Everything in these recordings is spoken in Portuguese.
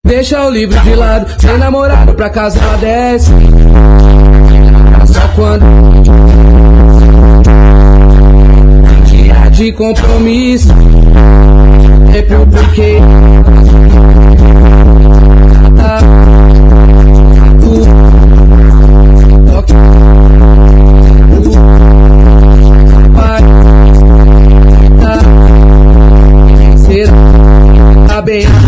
Deixa o livro de lado, sem namorado pra casa ela desce. Só quando dia de compromisso é porque tá bem a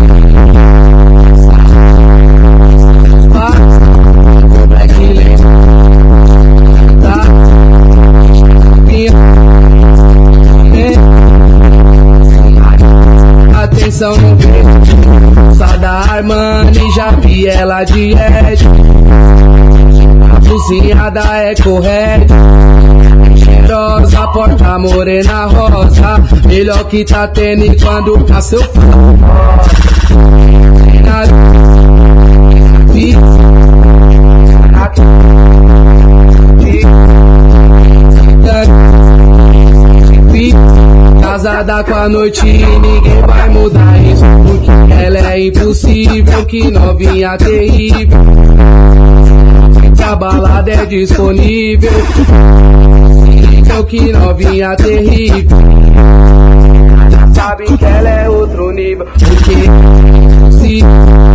atenção no vídeo, só da Armani, já vi ela de Ed. A blusinhada é correta, cheirosa, porta morena rosa, melhor que tá tendo quando tá seu filho. Casada com a noite e ninguém vai mudar isso, porque ela é impossível, que novinha terrível. A balada é disponível, que novinha terrível. Sabe que ela é outro nível, porque se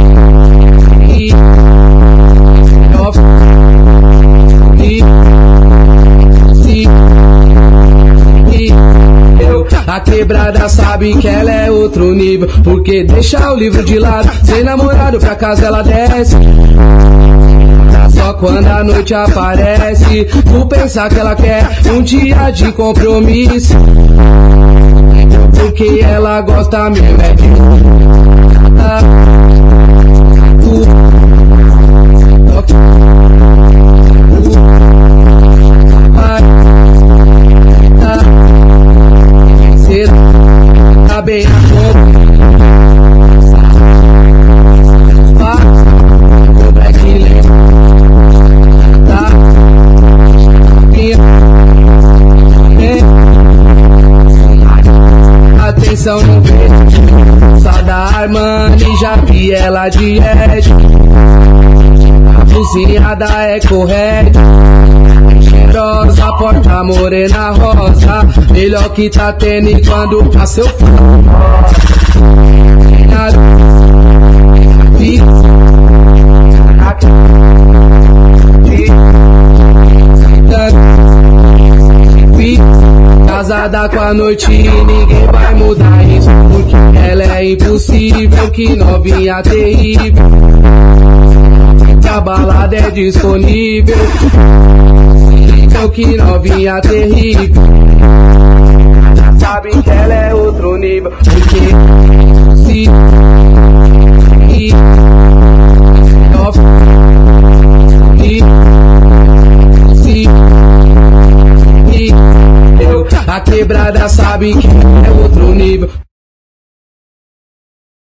a quebrada sabe que ela é outro nível, porque deixa o livro de lado, sem namorado pra casa ela desce. Só quando a noite aparece, tu pensar que ela quer um dia de compromisso, porque ela gosta mesmo é de tá bem a atenção no vídeo, só da Armani, já vi ela de Ed. A blusinhada é correta, cheirosa, porta morena rosa, melhor que tá tendo quando tá seu filho. Casada com a noite e ninguém vai mudar isso, porque ela é impossível, que novinha terrível. A balada é disponível, que novinha terrível. Sabe que ela é outro nível, porque se a quebrada sabe que é outro nível.